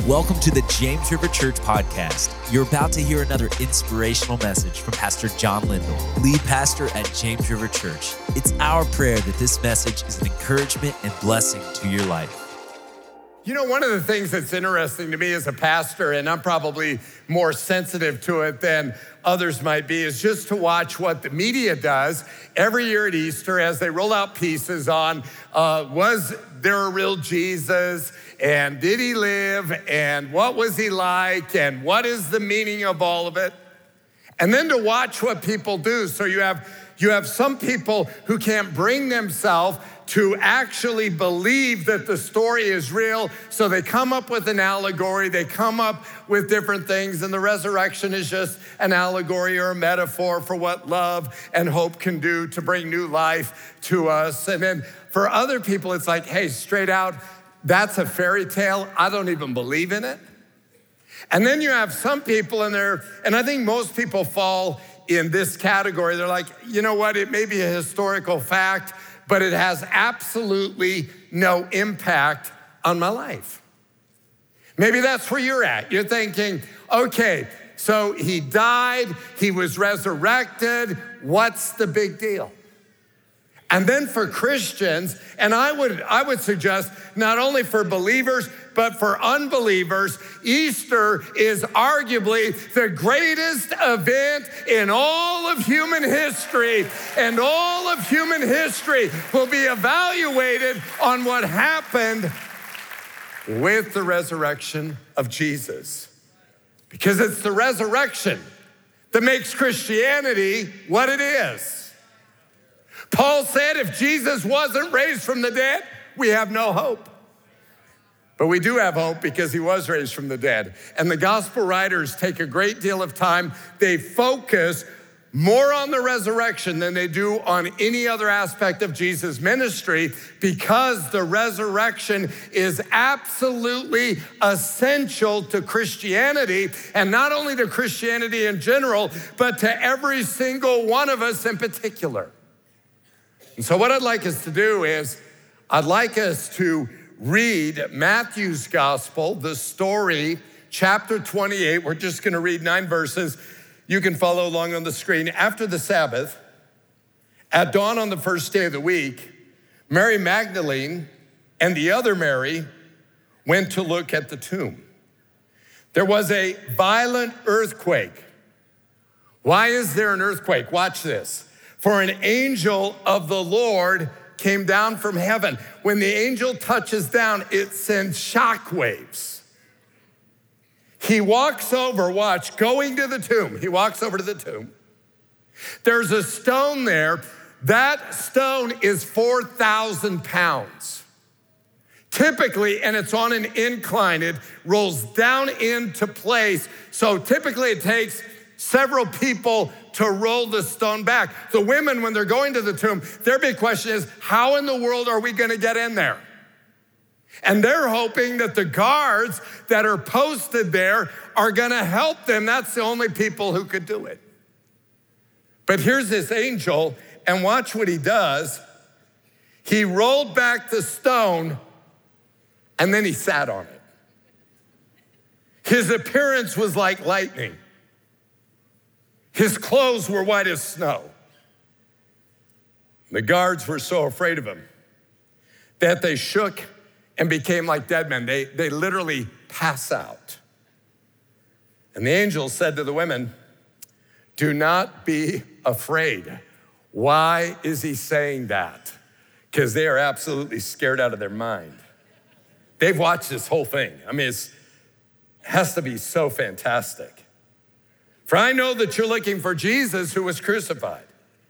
Welcome to the James River Church podcast. You're about to hear another inspirational message from Pastor John Lindell, lead pastor at James River Church. It's our prayer that this message is an encouragement and blessing to your life. You know, one of the things that's interesting to me as a pastor, and I'm probably more sensitive to it than others might be, is just to watch what the media does every year at Easter as they roll out pieces on, was there a real Jesus? And did he live? And what was he like? And what is the meaning of all of it? And then to watch what people do. So you have some people who can't bring themselves to actually believe that the story is real. So they come up with an allegory, they come up with different things, and the resurrection is just an allegory or a metaphor for what love and hope can do to bring new life to us. And then for other people, it's like, hey, straight out, that's a fairy tale. I don't even believe in it. And then you have some people in there, and I think most people fall in this category. They're like, you know what? It may be a historical fact, but it has absolutely no impact on my life. Maybe that's where you're at. You're thinking, okay, so he died, he was resurrected. What's the big deal? And then for Christians, and I would suggest not only for believers, but for unbelievers, Easter is arguably the greatest event in all of human history. And all of human history will be evaluated on what happened with the resurrection of Jesus. Because it's the resurrection that makes Christianity what it is. Paul said if Jesus wasn't raised from the dead, we have no hope. But we do have hope because he was raised from the dead. And the gospel writers take a great deal of time. They focus more on the resurrection than they do on any other aspect of Jesus' ministry because the resurrection is absolutely essential to Christianity, and not only to Christianity in general, but to every single one of us in particular. And so what I'd like us to do is I'd like us to read Matthew's gospel, the story, chapter 28. We're just gonna read 9 verses. You can follow along on the screen. After the Sabbath, at dawn on the first day of the week, Mary Magdalene and the other Mary went to look at the tomb. There was a violent earthquake. Why is there an earthquake? Watch this. For an angel of the Lord came down from heaven. When the angel touches down, it sends shockwaves. He walks over, watch, going to the tomb. He walks over to the tomb. There's a stone there. That stone is 4,000 pounds. Typically, and it's on an incline, it rolls down into place. So typically it takes several people to roll the stone back. The women, when they're going to the tomb, their big question is, how in the world are we gonna get in there? And they're hoping that the guards that are posted there are gonna help them. That's the only people who could do it. But here's this angel, and watch what he does. He rolled back the stone, and then he sat on it. His appearance was like lightning. His clothes were white as snow. The guards were so afraid of him that they shook and became like dead men. They literally pass out. And the angel said to the women, do not be afraid. Why is he saying that? Because they are absolutely scared out of their mind. They've watched this whole thing. I mean, it has to be so fantastic. For I know that you're looking for Jesus who was crucified.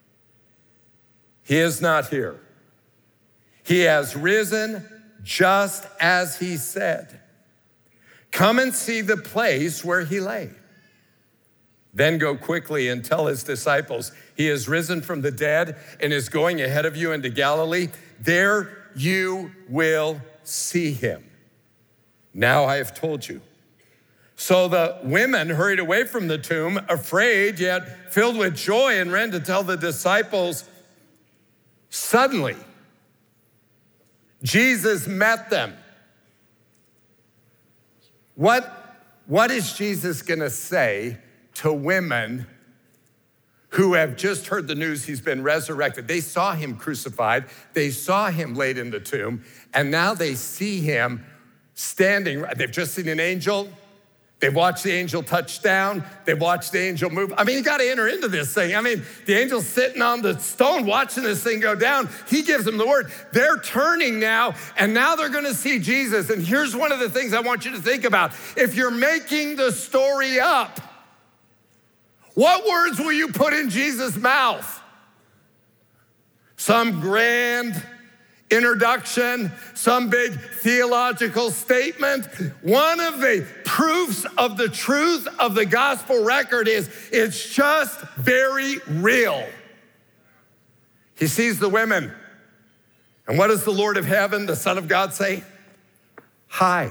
He is not here. He has risen just as he said. Come and see the place where he lay. Then go quickly and tell his disciples, he has risen from the dead and is going ahead of you into Galilee. There you will see him. Now I have told you. So the women hurried away from the tomb, afraid yet filled with joy, and ran to tell the disciples. Suddenly, Jesus met them. What is Jesus gonna say to women who have just heard the news he's been resurrected? They saw him crucified, they saw him laid in the tomb, and now they see him standing. They've just seen an angel. They've watched the angel touch down. They've watched the angel move. I mean, you got to enter into this thing. I mean, the angel's sitting on the stone watching this thing go down. He gives them the word. They're turning now, and now they're going to see Jesus. And here's one of the things I want you to think about. If you're making the story up, what words will you put in Jesus' mouth? Some grand introduction, some big theological statement. One of the proofs of the truth of the gospel record is it's just very real. He sees the women. And what does the Lord of heaven, the Son of God, say? Hi.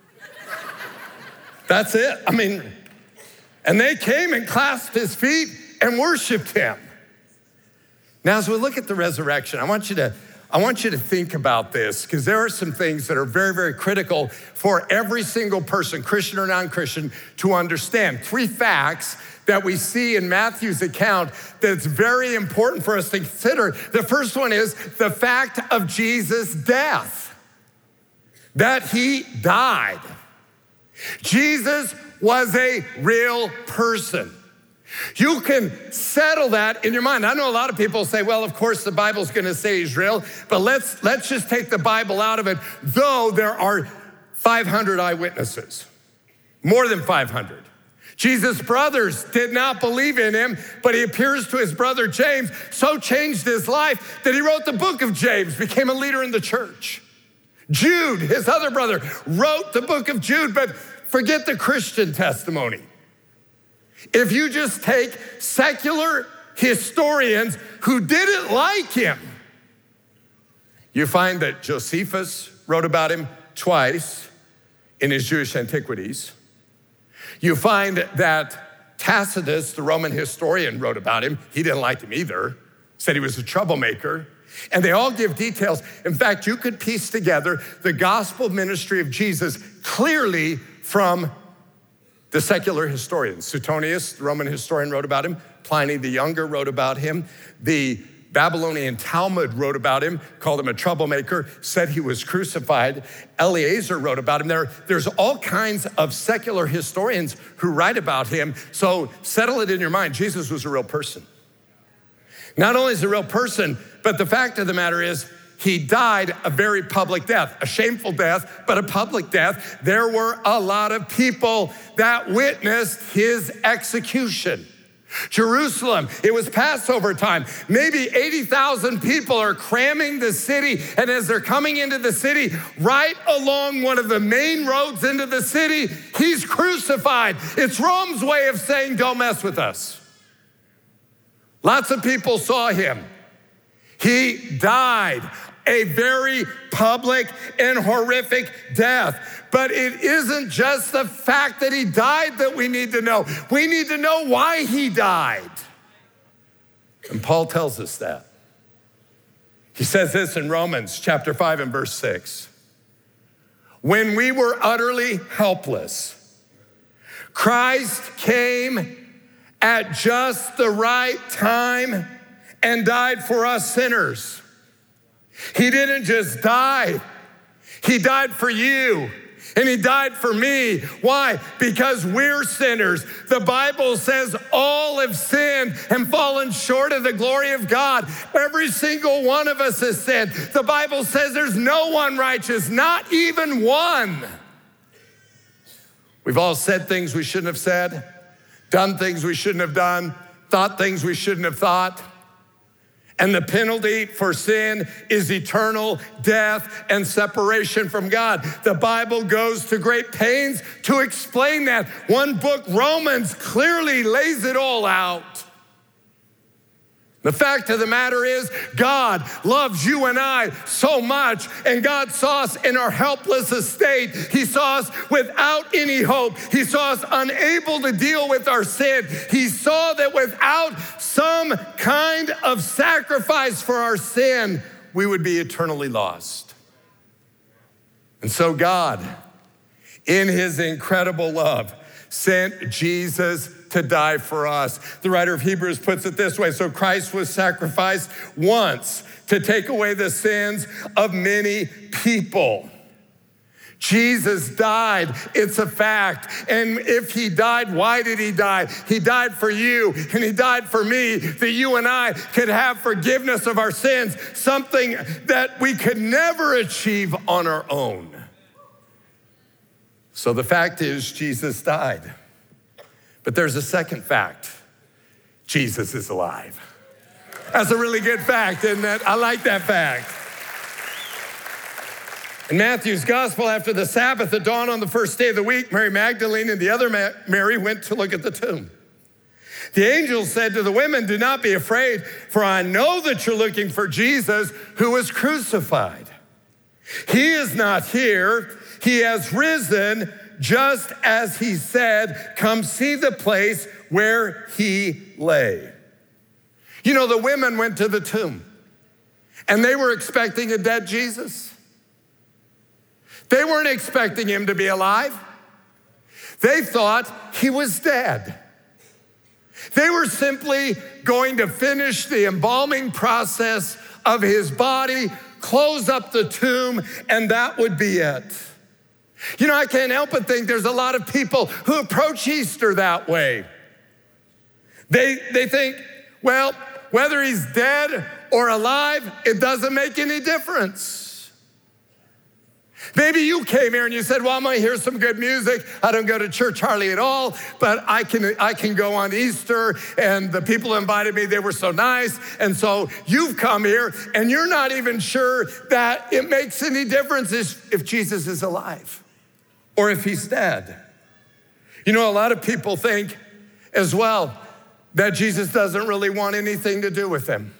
That's it. I mean, and they came and clasped his feet and worshiped him. Now, as we look at the resurrection, I want you to think about this, because there are some things that are very, very critical for every single person, Christian or non-Christian, to understand. 3 facts that we see in Matthew's account that's very important for us to consider. The first one is the fact of Jesus' death, that he died. Jesus was a real person. You can settle that in your mind. I know a lot of people say, well, of course the Bible's gonna say he's real, but let's just take the Bible out of it, though there are 500 eyewitnesses, more than 500. Jesus' brothers did not believe in him, but he appears to his brother James, so changed his life that he wrote the book of James, became a leader in the church. Jude, his other brother, wrote the book of Jude, but forget the Christian testimony. If you just take secular historians who didn't like him, you find that Josephus wrote about him twice in his Jewish Antiquities. You find that Tacitus, the Roman historian, wrote about him. He didn't like him either, said he was a troublemaker. And they all give details. In fact, you could piece together the gospel ministry of Jesus clearly from the secular historians. Suetonius, the Roman historian, wrote about him. Pliny the Younger wrote about him. The Babylonian Talmud wrote about him, called him a troublemaker, said he was crucified. Eleazar wrote about him. There's all kinds of secular historians who write about him. So settle it in your mind. Jesus was a real person. Not only is he a real person, but the fact of the matter is, he died a very public death, a shameful death, but a public death. There were a lot of people that witnessed his execution. Jerusalem, it was Passover time. Maybe 80,000 people are cramming the city, and as they're coming into the city, right along one of the main roads into the city, he's crucified. It's Rome's way of saying, don't mess with us. Lots of people saw him. He died a very public and horrific death. But it isn't just the fact that he died that we need to know. We need to know why he died. And Paul tells us that. He says this in Romans chapter 5 and verse 6. When we were utterly helpless, Christ came at just the right time and died for us sinners. He didn't just die, he died for you. And he died for me. Why? Because we're sinners. The Bible says all have sinned and fallen short of the glory of God. Every single one of us has sinned. The Bible says there's no one righteous, not even one. We've all said things we shouldn't have said, done things we shouldn't have done, thought things we shouldn't have thought. And the penalty for sin is eternal death and separation from God. The Bible goes to great pains to explain that. One book, Romans, clearly lays it all out. The fact of the matter is, God loves you and I so much, and God saw us in our helpless estate. He saw us without any hope. He saw us unable to deal with our sin. He saw that without some kind of sacrifice for our sin, we would be eternally lost. And so God, in his incredible love, sent Jesus to die for us. The writer of Hebrews puts it this way: so Christ was sacrificed once to take away the sins of many people. Jesus died, it's a fact. And if he died, why did he die? He died for you and he died for me, that you and I could have forgiveness of our sins, something that we could never achieve on our own. So the fact is, Jesus died. But there's a second fact: Jesus is alive. That's a really good fact, isn't it? I like that fact. In Matthew's gospel, after the Sabbath at dawn on the first day of the week, Mary Magdalene and the other Mary went to look at the tomb. The angel said to the women, "Do not be afraid, for I know that you're looking for Jesus who was crucified. He is not here. He has risen, just as he said. Come see the place where he lay." You know, the women went to the tomb and they were expecting a dead Jesus. They weren't expecting him to be alive. They thought he was dead. They were simply going to finish the embalming process of his body, close up the tomb, and that would be it. You know, I can't help but think there's a lot of people who approach Easter that way. They think, well, whether he's dead or alive, it doesn't make any difference. Maybe you came here and you said, well, I'm gonna hear some good music. I don't go to church hardly at all, but I can go on Easter, and the people who invited me, they were so nice. And so you've come here and you're not even sure that it makes any difference if Jesus is alive or if he's dead. You know, a lot of people think as well that Jesus doesn't really want anything to do with them,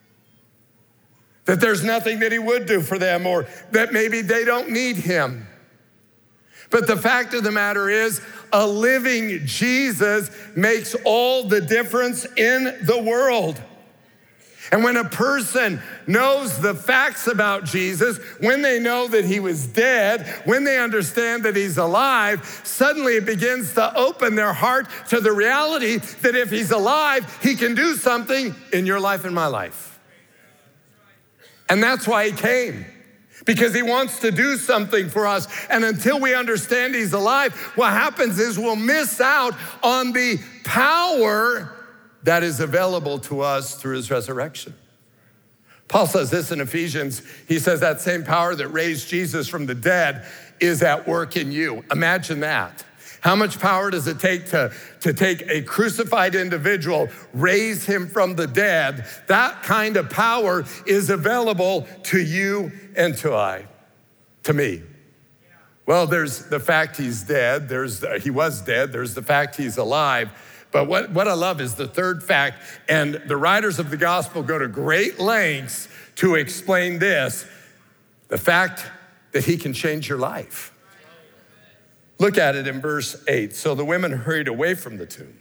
that there's nothing that he would do for them, or that maybe they don't need him. But the fact of the matter is, a living Jesus makes all the difference in the world. And when a person knows the facts about Jesus, when they know that he was dead, when they understand that he's alive, suddenly it begins to open their heart to the reality that if he's alive, he can do something in your life and my life. And that's why he came, because he wants to do something for us. And until we understand he's alive, what happens is we'll miss out on the power that is available to us through his resurrection. Paul says this in Ephesians. He says that same power that raised Jesus from the dead is at work in you. Imagine that. How much power does it take to take a crucified individual, raise him from the dead? That kind of power is available to you and to me. Well, there's the fact he's dead. He was dead. There's the fact he's alive. But what I love is the third fact, and the writers of the gospel go to great lengths to explain this: the fact that he can change your life. Look at it in verse 8. So the women hurried away from the tomb,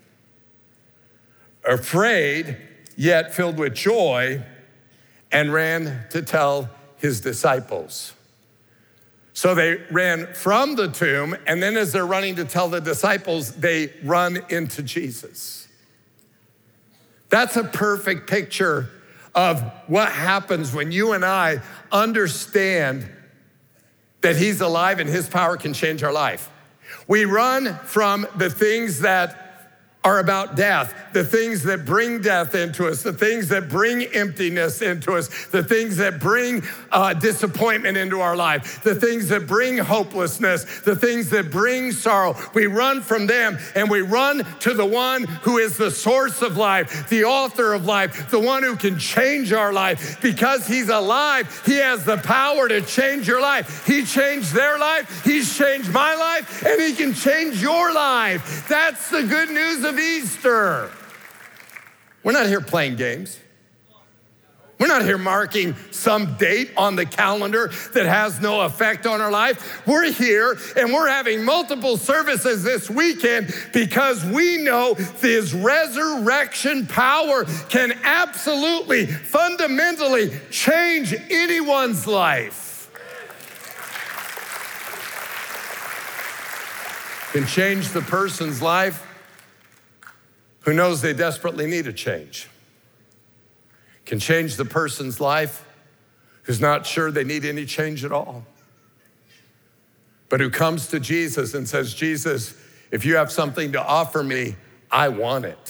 afraid, yet filled with joy, and ran to tell his disciples. So they ran from the tomb, and then as they're running to tell the disciples, they run into Jesus. That's a perfect picture of what happens when you and I understand that he's alive and his power can change our life. We run from the things that are about death, the things that bring death into us, the things that bring emptiness into us, the things that bring disappointment into our life, the things that bring hopelessness, the things that bring sorrow. We run from them and we run to the one who is the source of life, the author of life, the one who can change our life. Because he's alive, he has the power to change your life. He changed their life, he's changed my life, and he can change your life. That's the good news of Easter. We're not here playing games. We're not here marking some date on the calendar that has no effect on our life. We're here and we're having multiple services this weekend because we know this resurrection power can absolutely, fundamentally change anyone's life. can change the person's life who knows they desperately need a change. Can change the person's life who's not sure they need any change at all, but who comes to Jesus and says, Jesus, if you have something to offer me, I want it.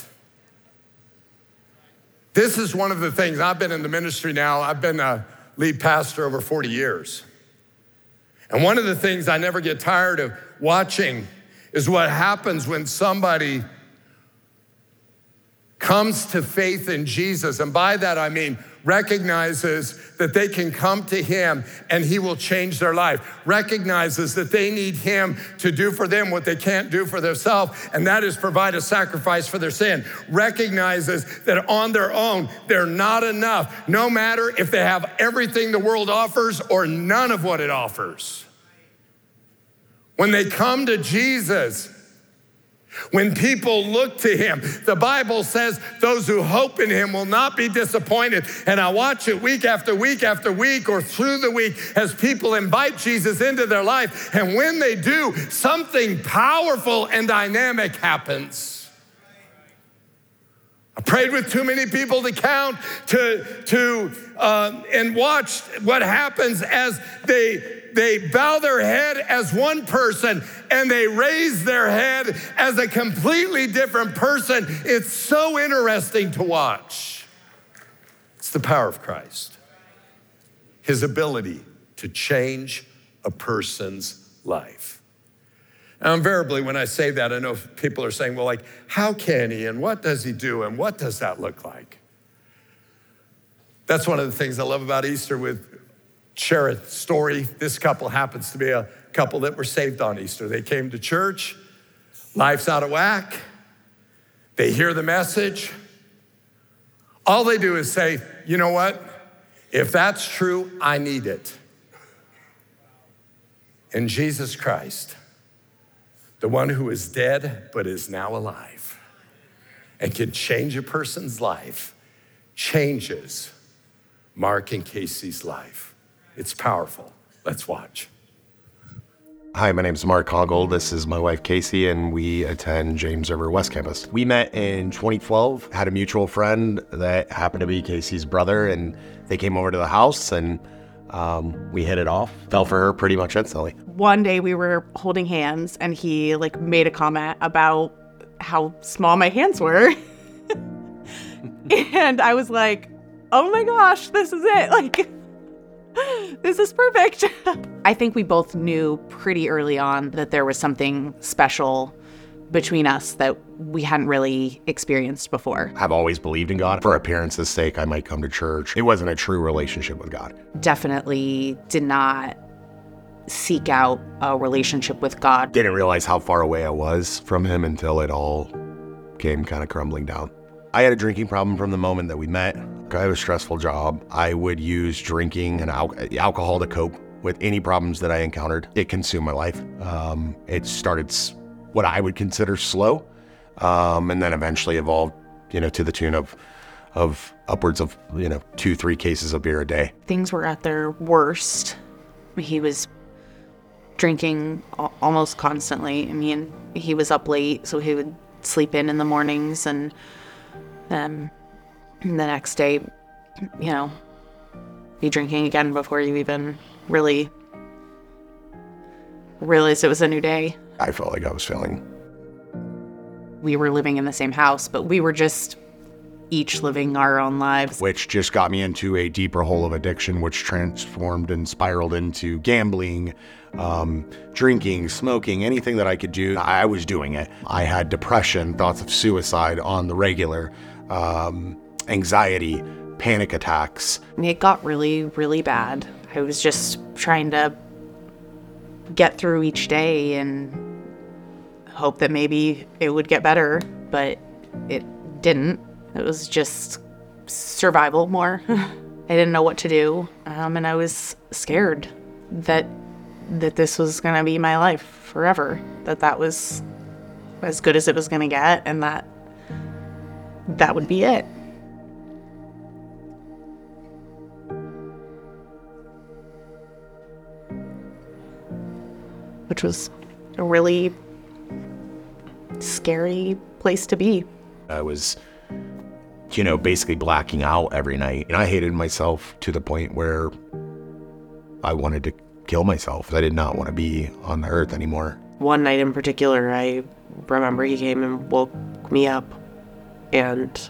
This is one of the things, I've been in the ministry now, I've been a lead pastor over 40 years. And one of the things I never get tired of watching is what happens when somebody comes to faith in Jesus. And by that, I mean recognizes that they can come to him and he will change their life. Recognizes that they need him to do for them what they can't do for themselves, and that is provide a sacrifice for their sin. Recognizes that on their own, they're not enough, no matter if they have everything the world offers or none of what it offers. When they come to Jesus, when people look to him, the Bible says those who hope in him will not be disappointed. And I watch it week after week after week or through the week as people invite Jesus into their life. And when they do, something powerful and dynamic happens. I prayed with too many people to count and watched what happens as they bow their head as one person and they raise their head as a completely different person. It's so interesting to watch. It's the power of Christ. His ability to change a person's life. Now, invariably, when I say that, I know people are saying, well, like, how can he? And what does he do? And what does that look like? That's one of the things I love about Easter with share a story. This couple happens to be a couple that were saved on Easter. They came to church, life's out of whack. They hear the message. All they do is say, you know what? If that's true, I need it. And Jesus Christ, the one who is dead but is now alive and can change a person's life, changes Mark and Casey's life. It's powerful. Let's watch. Hi, my name is Mark Hoggle. This is my wife, Casey, and we attend James River West Campus. We met in 2012, had a mutual friend that happened to be Casey's brother, and they came over to the house, and we hit it off. Fell for her pretty much instantly. One day we were holding hands, and he made a comment about how small my hands were. And I was like, oh my gosh, this is it. This is perfect. I think we both knew pretty early on that there was something special between us that we hadn't really experienced before. I've always believed in God. For appearance's sake, I might come to church. It wasn't a true relationship with God. Definitely did not seek out a relationship with God. Didn't realize how far away I was from him until it all came kind of crumbling down. I had a drinking problem from the moment that we met. I had a stressful job. I would use drinking and alcohol to cope with any problems that I encountered. It consumed my life. It started what I would consider slow, and then eventually evolved, to the tune of upwards of 2-3 cases of beer a day. Things were at their worst. He was drinking almost constantly. I mean, he was up late, so he would sleep in the mornings, and the next day, be drinking again before you even really realized it was a new day. I felt like I was failing. We were living in the same house, but we were just each living our own lives. Which just got me into a deeper hole of addiction, which transformed and spiraled into gambling, drinking, smoking, anything that I could do. I was doing it. I had depression, thoughts of suicide on the regular, anxiety, panic attacks. It got really, really bad. I was just trying to get through each day and hope that maybe it would get better, but it didn't. It was just survival more. I didn't know what to do, and I was scared that this was going to be my life forever, that was as good as it was going to get, and that would be it. Which was a really scary place to be. I was, basically blacking out every night. And I hated myself to the point where I wanted to kill myself. I did not want to be on the earth anymore. One night in particular, I remember he came and woke me up and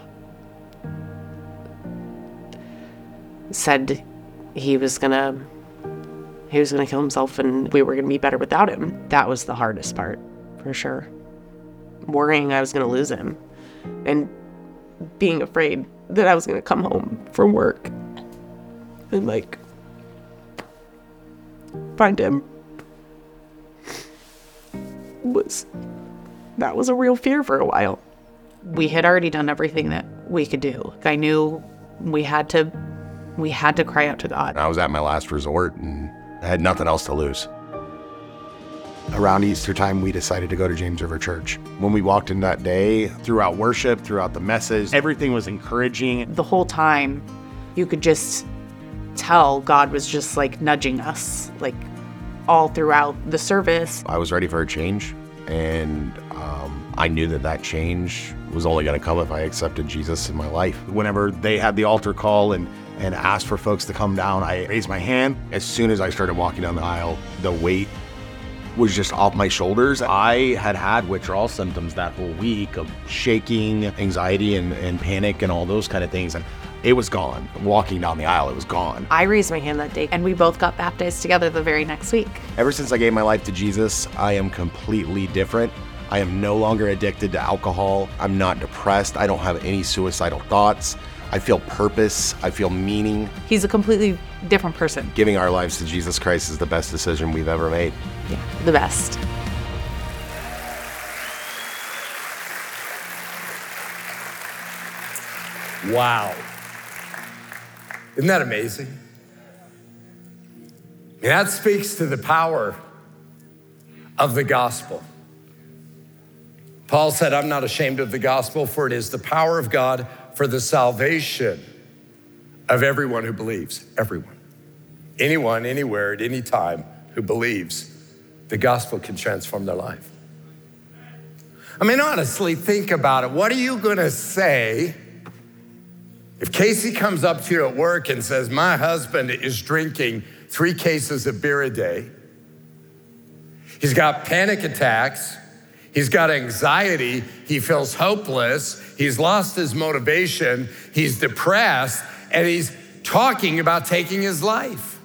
said he was gonna kill himself and we were gonna be better without him. That was the hardest part, for sure. Worrying I was gonna lose him and being afraid that I was gonna come home from work and find him that was a real fear for a while. We had already done everything that we could do. I knew we had to cry out to God. I was at my last resort and I had nothing else to lose. Around Easter time, we decided to go to James River Church. When we walked in that day, throughout worship, throughout the message, everything was encouraging. The whole time, you could just tell God was just nudging us, all throughout the service. I was ready for a change, and I knew that change was only going to come if I accepted Jesus in my life. Whenever they had the altar call and asked for folks to come down, I raised my hand. As soon as I started walking down the aisle, the weight was just off my shoulders. I had withdrawal symptoms that whole week of shaking, anxiety, and panic and all those kind of things. And it was gone. Walking down the aisle, it was gone. I raised my hand that day. And we both got baptized together the very next week. Ever since I gave my life to Jesus, I am completely different. I am no longer addicted to alcohol. I'm not depressed. I don't have any suicidal thoughts. I feel purpose. I feel meaning. He's a completely different person. Giving our lives to Jesus Christ is the best decision we've ever made. Yeah, the best. Wow. Isn't that amazing? That speaks to the power of the gospel. Paul said, I'm not ashamed of the gospel, for it is the power of God for the salvation of everyone who believes. Everyone. Anyone, anywhere, at any time who believes, the gospel can transform their life. Honestly, think about it. What are you going to say if Casey comes up to you at work and says, my husband is drinking 3 cases of beer a day. He's got panic attacks. He's got anxiety. He feels hopeless. He's lost his motivation. He's depressed, and he's talking about taking his life.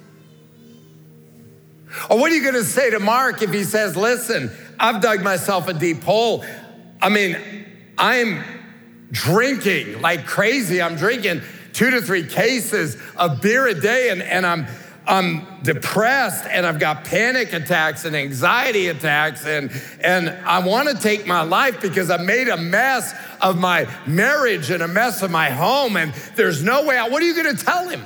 Or what are you going to say to Mark if he says, listen, I've dug myself a deep hole. I'm drinking like crazy. I'm drinking 2 to 3 cases of beer a day, and I'm depressed, and I've got panic attacks and anxiety attacks, and I want to take my life because I made a mess of my marriage and a mess of my home, and there's no way out. What are you going to tell him?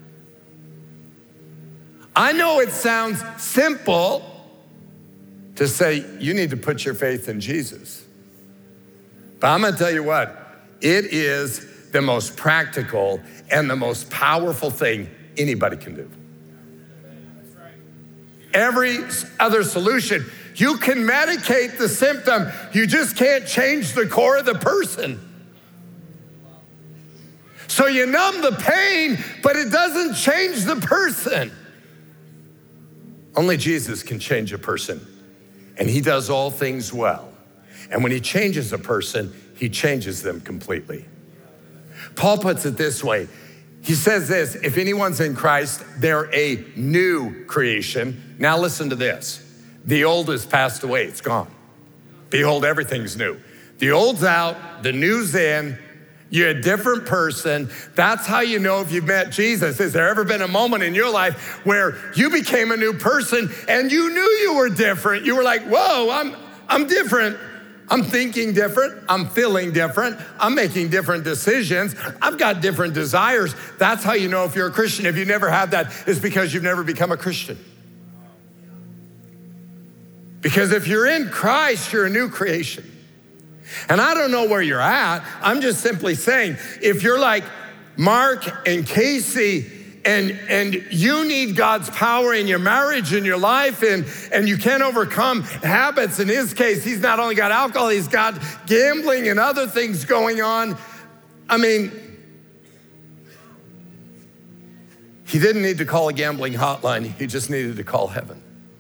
I know it sounds simple to say you need to put your faith in Jesus, but I'm going to tell you what, it is the most practical and the most powerful thing anybody can do. Every other solution, you can medicate the symptom, you just can't change the core of the person. So you numb the pain, but it doesn't change the person. Only Jesus can change a person, and he does all things well. And when he changes a person, he changes them completely. Paul puts it this way. He says this, if anyone's in Christ, they're a new creation. Now listen to this. The old has passed away, it's gone. Behold, everything's new. The old's out, the new's in. You're a different person. That's how you know if you've met Jesus. Has there ever been a moment in your life where you became a new person and you knew you were different? You were like, whoa, I'm different. I'm thinking different. I'm feeling different. I'm making different decisions. I've got different desires. That's how you know if you're a Christian. If you never had that, it's because you've never become a Christian. Because if you're in Christ, you're a new creation. And I don't know where you're at. I'm just simply saying, if you're like Mark and Casey and you need God's power in your marriage, in your life, and you can't overcome habits. In his case, he's not only got alcohol, he's got gambling and other things going on. I mean, he didn't need to call a gambling hotline. He just needed to call heaven.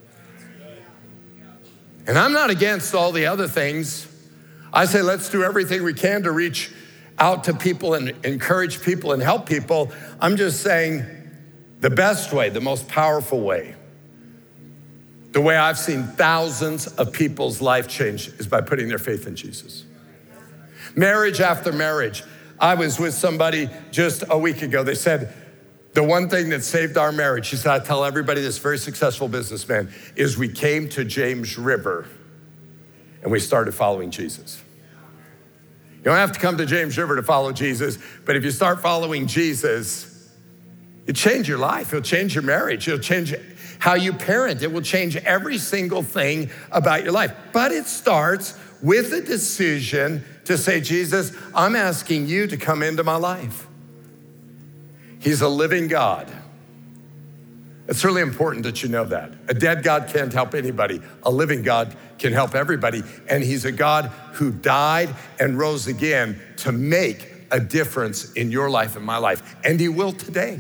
And I'm not against all the other things. I say, let's do everything we can to reach out to people and encourage people and help people. I'm just saying the best way, the most powerful way, the way I've seen thousands of people's life change is by putting their faith in Jesus. Marriage after marriage. I was with somebody just a week ago. They said, the one thing that saved our marriage, she said, I tell everybody, this very successful businessman, is we came to James River and we started following Jesus. You don't have to come to James River to follow Jesus, but if you start following Jesus, it'll change your life. It'll change your marriage. It'll change how you parent. It will change every single thing about your life. But it starts with a decision to say, Jesus, I'm asking you to come into my life. He's a living God. It's really important that you know that. A dead God can't help anybody. A living God can help everybody. And he's a God who died and rose again to make a difference in your life and my life. And he will today.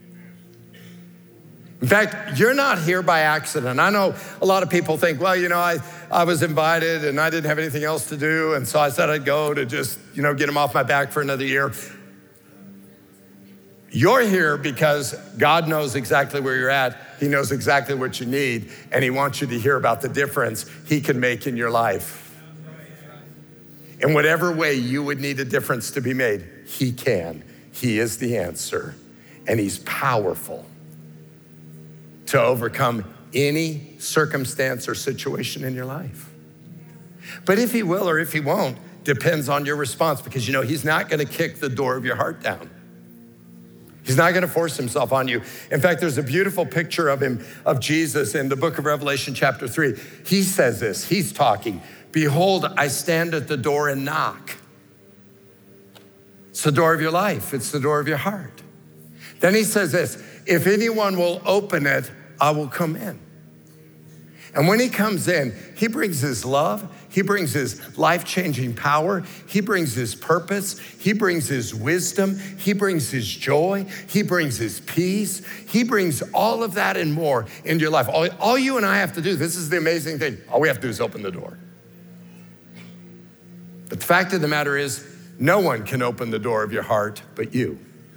In fact, you're not here by accident. I know a lot of people think, well, you know, I was invited and I didn't have anything else to do. And so I said I'd go to just, get him off my back for another year. You're here because God knows exactly where you're at. He knows exactly what you need, and he wants you to hear about the difference he can make in your life. In whatever way you would need a difference to be made, he can. He is the answer, and he's powerful to overcome any circumstance or situation in your life. But if he will or if he won't, depends on your response, because he's not gonna kick the door of your heart down. He's not gonna force himself on you. In fact, there's a beautiful picture of Jesus in the book of Revelation chapter 3. He says this, he's talking, behold, I stand at the door and knock. It's the door of your life, it's the door of your heart. Then he says this, if anyone will open it, I will come in. And when he comes in, he brings his love, he brings his life-changing power, he brings his purpose, he brings his wisdom, he brings his joy, he brings his peace, he brings all of that and more into your life. All you and I have to do, this is the amazing thing, all we have to do is open the door. But the fact of the matter is, no one can open the door of your heart but you.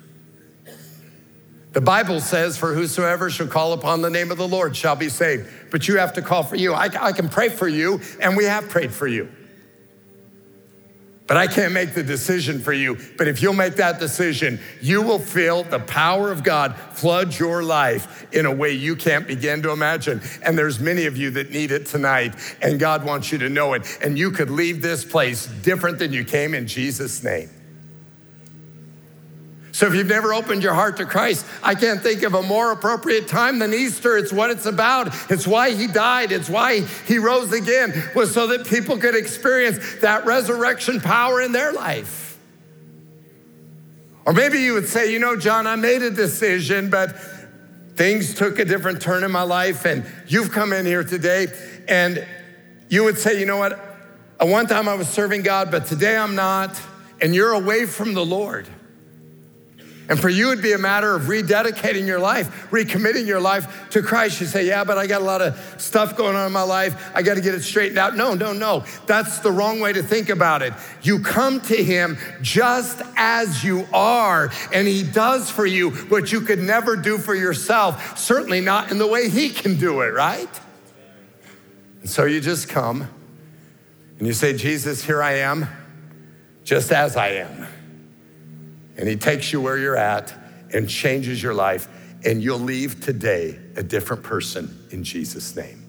The Bible says, for whosoever shall call upon the name of the Lord shall be saved. But you have to call for you. I can pray for you, and we have prayed for you. But I can't make the decision for you. But if you'll make that decision, you will feel the power of God flood your life in a way you can't begin to imagine. And there's many of you that need it tonight, and God wants you to know it. And you could leave this place different than you came in Jesus' name. So if you've never opened your heart to Christ, I can't think of a more appropriate time than Easter. It's what it's about. It's why he died. It's why he rose again, was so that people could experience that resurrection power in their life. Or maybe you would say, John, I made a decision, but things took a different turn in my life, and you've come in here today, and you would say, you know what? At one time I was serving God, but today I'm not, and you're away from the Lord. And for you, it'd be a matter of rededicating your life, recommitting your life to Christ. You say, yeah, but I got a lot of stuff going on in my life. I got to get it straightened out. No. That's the wrong way to think about it. You come to him just as you are, and he does for you what you could never do for yourself, certainly not in the way he can do it, right? And so you just come, and you say, Jesus, here I am, just as I am. And he takes you where you're at and changes your life, and you'll leave today a different person in Jesus' name.